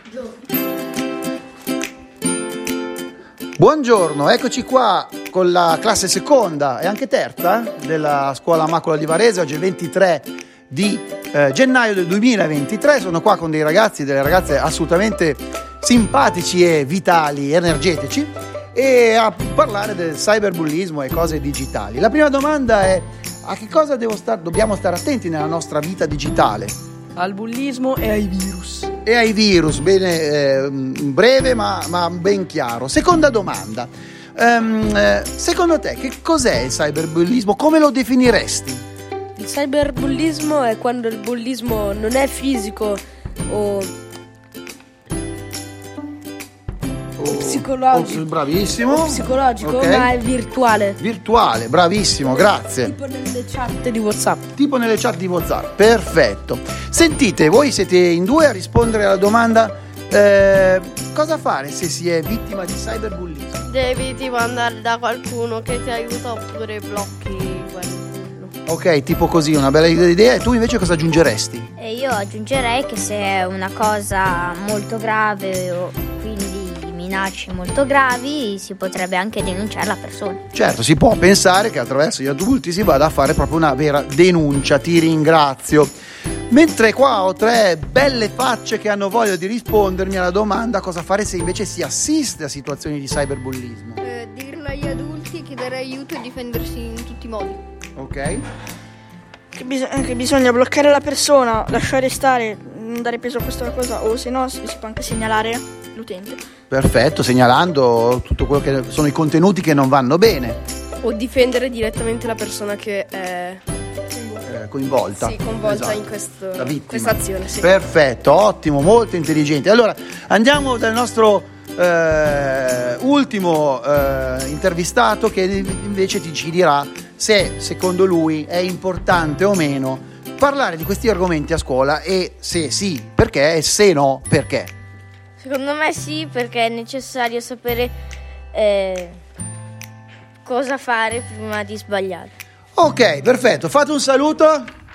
Buongiorno, eccoci qua con la classe seconda e anche terza della scuola Macula di Varese. Oggi è il 23 di gennaio del 2023. Sono qua con dei ragazzi e delle ragazze assolutamente simpatici e vitali, energetici, e a parlare del cyberbullismo e cose digitali. La prima domanda è: a che cosa dobbiamo stare attenti nella nostra vita digitale? Al bullismo e ai virus. E ai virus, bene, breve ma ben chiaro. Seconda domanda, secondo te che cos'è il cyberbullismo? Come lo definiresti? Il cyberbullismo è quando il bullismo non è fisico o psicologico. Bravissimo. Psicologico, Ok. ma è virtuale. Virtuale, bravissimo, grazie. Tipo nelle chat di WhatsApp. Tipo nelle chat di WhatsApp, perfetto. Sentite, voi siete in due a rispondere alla domanda: cosa fare se si è vittima di cyberbullismo? Devi tipo andare da qualcuno che ti aiuta oppure blocchi qualcuno. Ok, tipo così, una bella idea. E tu invece cosa aggiungeresti? E io aggiungerei che se è una cosa molto grave o quindi minacce molto gravi, si potrebbe anche denunciare la persona. Certo, si può pensare che attraverso gli adulti si vada a fare proprio una vera denuncia. Ti ringrazio. Mentre qua ho tre belle facce che hanno voglia di rispondermi alla domanda: cosa fare se invece si assiste a situazioni di cyberbullismo? Dirlo agli adulti, chiedere aiuto e difendersi in tutti i modi. Ok? Che bisogna bloccare la persona, lasciare stare, non dare peso a questa cosa, o se no si può anche segnalare l'utente. Perfetto, segnalando tutto quello che sono i contenuti che non vanno bene. O difendere direttamente la persona che è Coinvolta. coinvolta Esatto. in La vittima. questa azione. Sì. Perfetto, ottimo, molto intelligente. Allora andiamo dal nostro ultimo intervistato, che invece ci dirà se secondo lui è importante o meno parlare di questi argomenti a scuola, e se sì perché, e se no perché. Secondo me sì, perché è necessario sapere cosa fare prima di sbagliare. Ok, perfetto, fate un saluto.